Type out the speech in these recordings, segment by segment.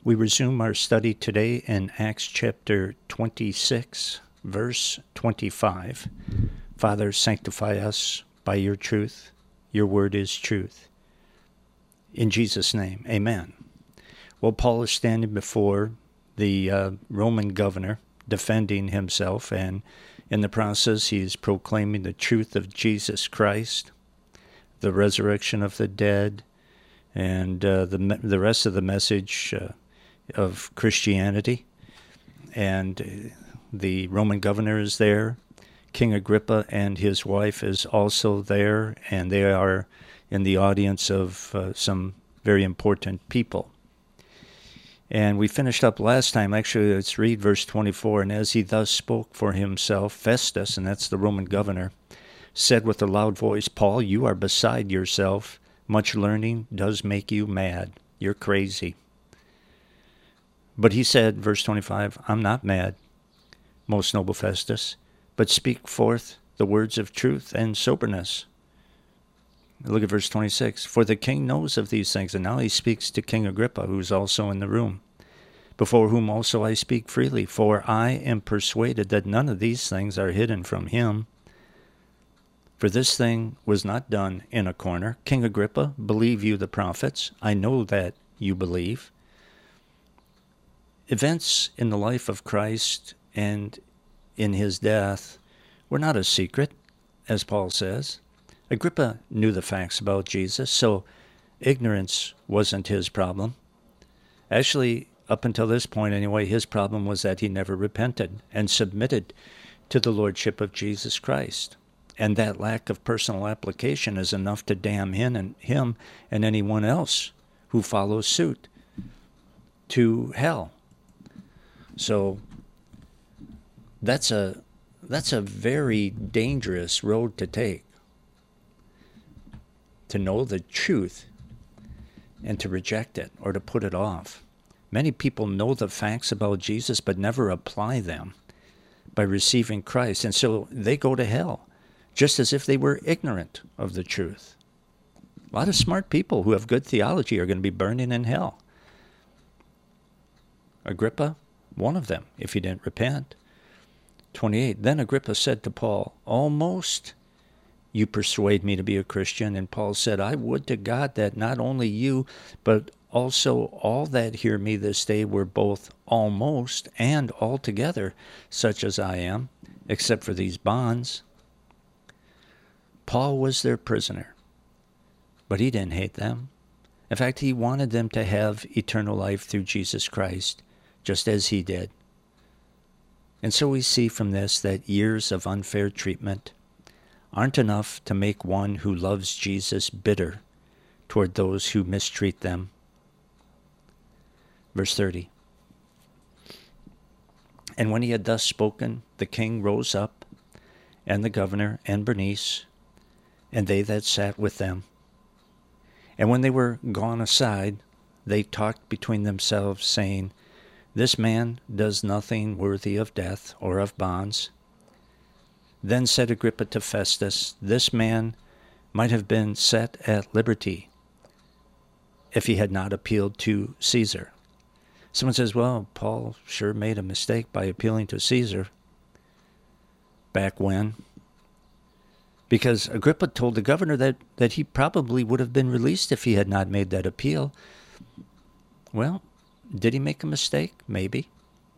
We resume our study today in Acts chapter 26, verse 25. Father, sanctify us by your truth. Your word is truth. In Jesus' name, amen. Well, Paul is standing before the Roman governor, defending himself, and in the process he is proclaiming the truth of Jesus Christ, the resurrection of the dead, and the rest of the message of Christianity. And the Roman governor is there. King Agrippa and his wife is also there, and they are in the audience of some very important people. And we finished up last time. Actually, let's read verse 24. And as he thus spoke for himself, Festus, and that's the Roman governor, said with a loud voice, Paul, you are beside yourself. Much learning does make you mad. You're crazy. But he said, verse 25, I'm not mad, most noble Festus, but speak forth the words of truth and soberness. Look at verse 26. For the king knows of these things, and now he speaks to King Agrippa, who's also in the room, before whom also I speak freely, for I am persuaded that none of these things are hidden from him. For this thing was not done in a corner. King Agrippa, believe you the prophets? I know that you believe. Events in the life of Christ and in his death were not a secret, as Paul says. Agrippa knew the facts about Jesus, so ignorance wasn't his problem. Actually, up until this point anyway, his problem was that he never repented and submitted to the lordship of Jesus Christ. And that lack of personal application is enough to damn him and anyone else who follows suit to hell. So that's a very dangerous road to take. To know the truth and to reject it or to put it off. Many people know the facts about Jesus but never apply them by receiving Christ. And so they go to hell just as if they were ignorant of the truth. A lot of smart people who have good theology are going to be burning in hell. Agrippa, one of them, if he didn't repent. 28, then Agrippa said to Paul, almost you persuade me to be a Christian. And Paul said, I would to God that not only you, but also all that hear me this day were both almost and altogether such as I am, except for these bonds. Paul was their prisoner, but he didn't hate them. In fact, he wanted them to have eternal life through Jesus Christ, just as he did. And so we see from this that years of unfair treatment aren't enough to make one who loves Jesus bitter toward those who mistreat them. Verse 30. And when he had thus spoken, the king rose up, and the governor, and Bernice, and they that sat with them. And when they were gone aside, they talked between themselves, saying, This man does nothing worthy of death or of bonds. Then said Agrippa to Festus, This man might have been set at liberty if he had not appealed to Caesar. Someone says, well, Paul sure made a mistake by appealing to Caesar. Back when? Because Agrippa told the governor that he probably would have been released if he had not made that appeal. Well, did he make a mistake? Maybe.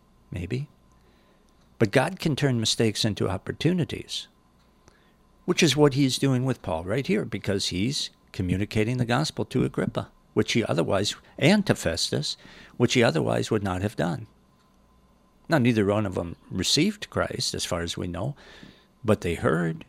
But God can turn mistakes into opportunities, which is what he's doing with Paul right here, because he's communicating the gospel to Agrippa, which he otherwise, and to Festus, which he otherwise would not have done. Now, neither one of them received Christ, as far as we know, but they heard.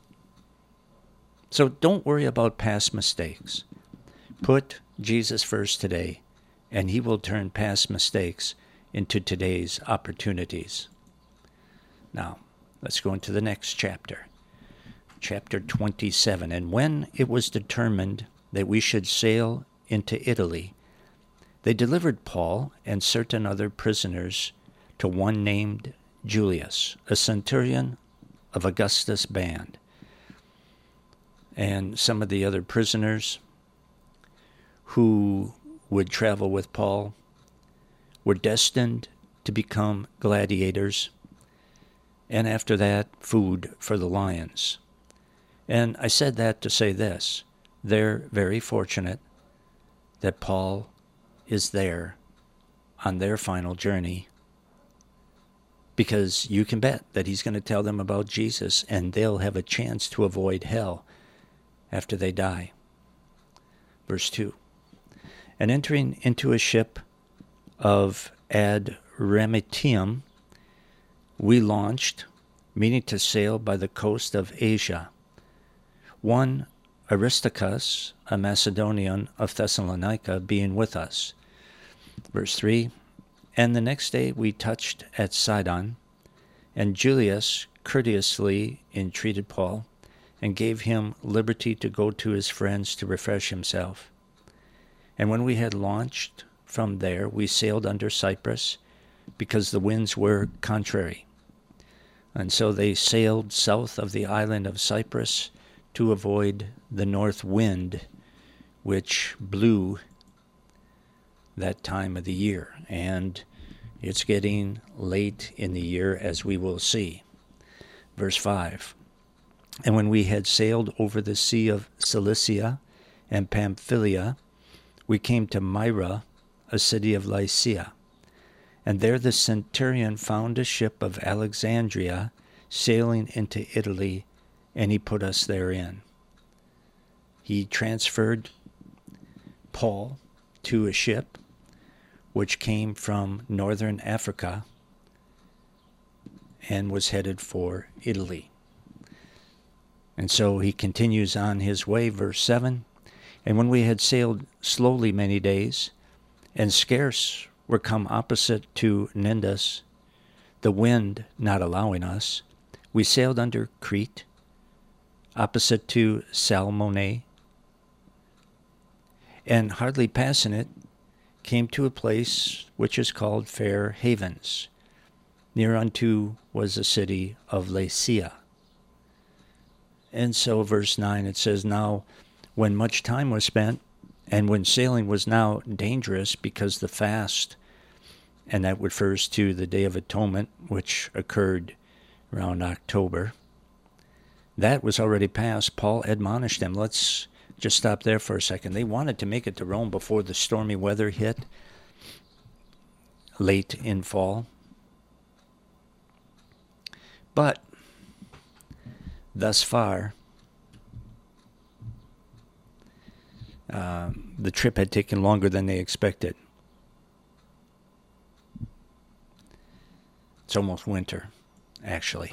So don't worry about past mistakes. Put Jesus first today, and he will turn past mistakes into today's opportunities. Now, let's go into the next chapter. Chapter 27. And when it was determined that we should sail into Italy, they delivered Paul and certain other prisoners to one named Julius, a centurion of Augustus' band. And some of the other prisoners who would travel with Paul were destined to become gladiators, and after that, food for the lions. And I said that to say this. They're very fortunate that Paul is there on their final journey, because you can bet that he's going to tell them about Jesus, and they'll have a chance to avoid hell after they die. Verse 2. And entering into a ship of Adramyttium, we launched, meaning to sail by the coast of Asia. One Aristarchus, a Macedonian of Thessalonica, being with us. Verse 3, and the next day we touched at Sidon, and Julius courteously entreated Paul, and gave him liberty to go to his friends to refresh himself. And when we had launched from there, we sailed under Cyprus, because the winds were contrary. And so they sailed south of the island of Cyprus to avoid the north wind, which blew that time of the year. And it's getting late in the year, as we will see. Verse 5. And when we had sailed over the sea of Cilicia and Pamphylia, we came to Myra, a city of Lycia. And there the centurion found a ship of Alexandria sailing into Italy, and he put us therein. He transferred Paul to a ship which came from northern Africa and was headed for Italy. And so he continues on his way, verse 7. And when we had sailed slowly many days, and scarce were come opposite to Cnidus, the wind not allowing us, we sailed under Crete, opposite to Salmone, and hardly passing it, came to a place which is called Fair Havens. Near unto was the city of Lasea. And so verse 9, it says, now when much time was spent, and when sailing was now dangerous because the fast, and that refers to the Day of Atonement, which occurred around October, that was already past, Paul admonished them. Let's just stop there for a second. They wanted to make it to Rome before the stormy weather hit late in fall. But thus far, the trip had taken longer than they expected. It's almost winter, actually.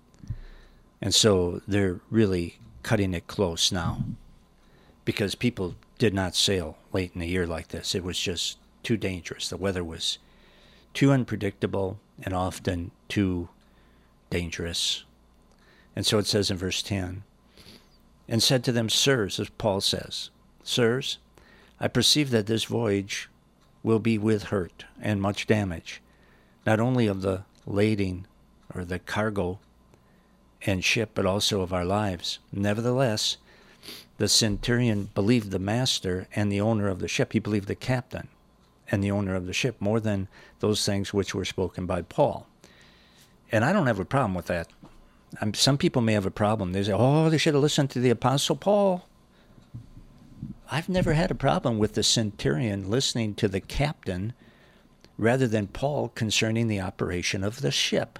And so they're really cutting it close now, because people did not sail late in the year like this. It was just too dangerous. The weather was too unpredictable and often too dangerous. And so it says in verse 10, and said to them, sirs, as Paul says, sirs, I perceive that this voyage will be with hurt and much damage, not only of the lading or the cargo and ship, but also of our lives. Nevertheless, the centurion believed the master and the owner of the ship. He believed the captain and the owner of the ship more than those things which were spoken by Paul. And I don't have a problem with that. Some people may have a problem. They say, oh, they should have listened to the Apostle Paul. I've never had a problem with the centurion listening to the captain rather than Paul concerning the operation of the ship.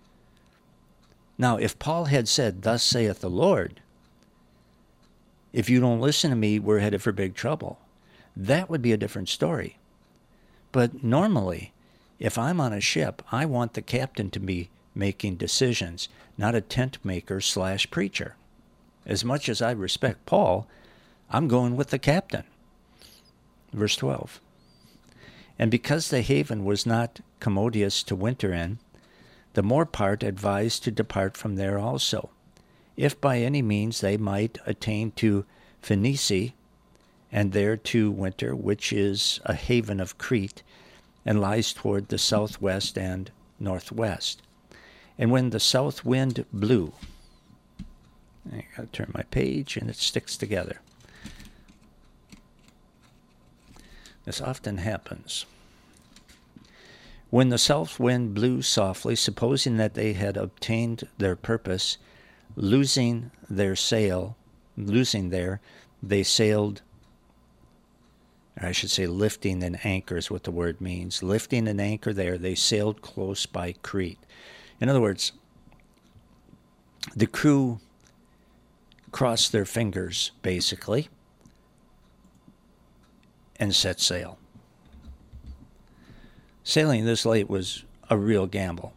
Now, if Paul had said, thus saith the Lord, if you don't listen to me, we're headed for big trouble, that would be a different story. But normally, if I'm on a ship, I want the captain to be making decisions, not a tent maker / preacher. As much as I respect Paul, I'm going with the captain. Verse 12. And because the haven was not commodious to winter in, the more part advised to depart from there also, if by any means they might attain to Phoenice, and there to winter, which is a haven of Crete, and lies toward the southwest and northwest. And when the south wind blew, I gotta turn my page and it sticks together. This often happens. When the south wind blew softly, supposing that they had obtained their purpose, they sailed, or I should say lifting an anchor is what the word means. Lifting an anchor there, they sailed close by Crete. In other words, the crew crossed their fingers, basically, and set sail. Sailing this late was a real gamble.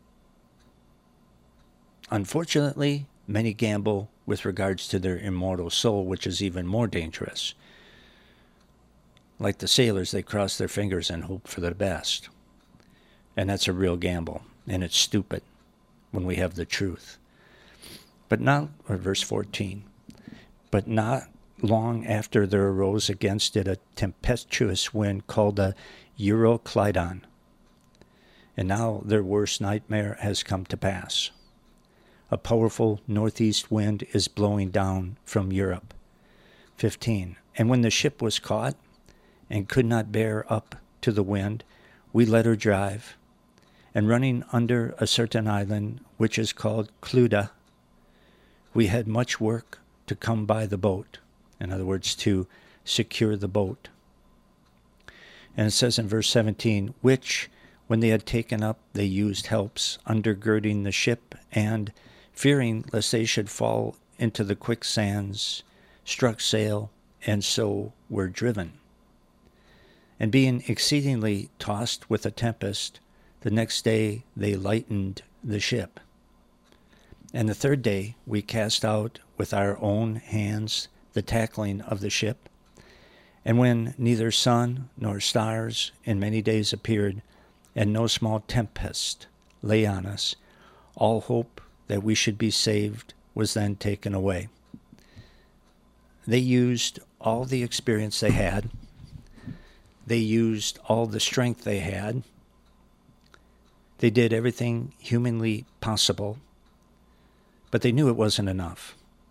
Unfortunately, many gamble with regards to their immortal soul, which is even more dangerous. Like the sailors, they cross their fingers and hope for the best. And that's a real gamble, and it's stupid when we have the truth. Verse 14, but not long after there arose against it a tempestuous wind called a Euroclydon. And now their worst nightmare has come to pass. A powerful northeast wind is blowing down from Europe. 15, and when the ship was caught and could not bear up to the wind, we let her drive, and running under a certain island, which is called Cluda, we had much work to come by the boat. In other words, to secure the boat. And it says in verse 17, which, when they had taken up, they used helps, undergirding the ship, and, fearing lest they should fall into the quicksands, struck sail, and so were driven. And being exceedingly tossed with a tempest, the next day they lightened the ship. And the third day we cast out with our own hands the tackling of the ship. And when neither sun nor stars in many days appeared, and no small tempest lay on us, all hope that we should be saved was then taken away. They used all the experience they had. They used all the strength they had. They did everything humanly possible, but they knew it wasn't enough.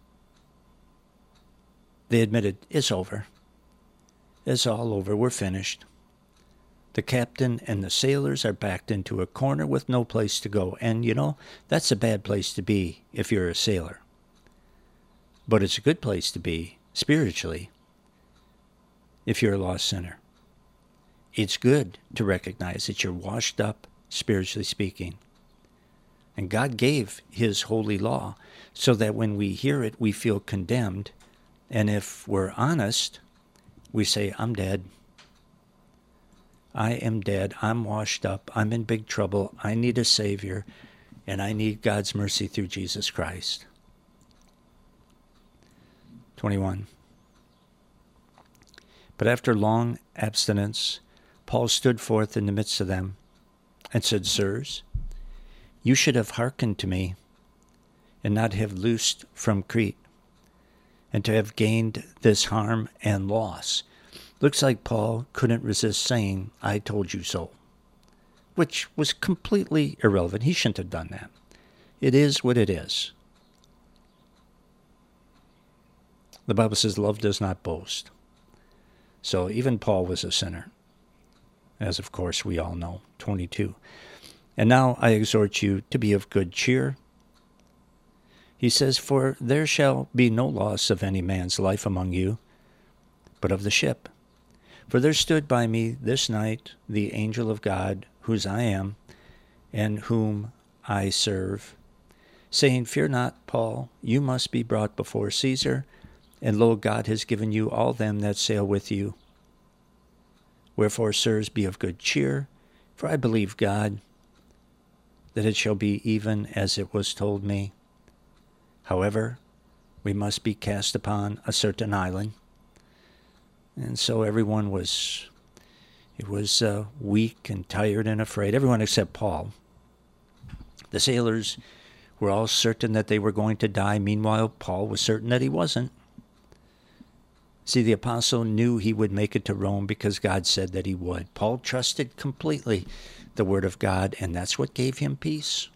They admitted, it's over. It's all over. We're finished. The captain and the sailors are backed into a corner with no place to go. And, that's a bad place to be if you're a sailor. But it's a good place to be, spiritually, if you're a lost sinner. It's good to recognize that you're washed up, spiritually speaking. And God gave his holy law so that when we hear it, we feel condemned. And if we're honest, we say, I'm dead. I am dead. I'm washed up. I'm in big trouble. I need a Savior. And I need God's mercy through Jesus Christ. 21. But after long abstinence, Paul stood forth in the midst of them and said, Sirs, you should have hearkened to me and not have loosed from Crete, and to have gained this harm and loss. Looks like Paul couldn't resist saying, I told you so, which was completely irrelevant. He shouldn't have done that. It is what it is. The Bible says love does not boast. So even Paul was a sinner, as of course we all know. 22. And now I exhort you to be of good cheer. He says, for there shall be no loss of any man's life among you, but of the ship. For there stood by me this night the angel of God, whose I am, and whom I serve, saying, Fear not, Paul, you must be brought before Caesar, and lo, God has given you all them that sail with you. Wherefore, sirs, be of good cheer, for I believe God, that it shall be even as it was told me. However, we must be cast upon a certain island. And so everyone was weak and tired and afraid, everyone except Paul. The sailors were all certain that they were going to die. Meanwhile, Paul was certain that he wasn't. See, the apostle knew he would make it to Rome because God said that he would. Paul trusted completely the word of God, and that's what gave him peace.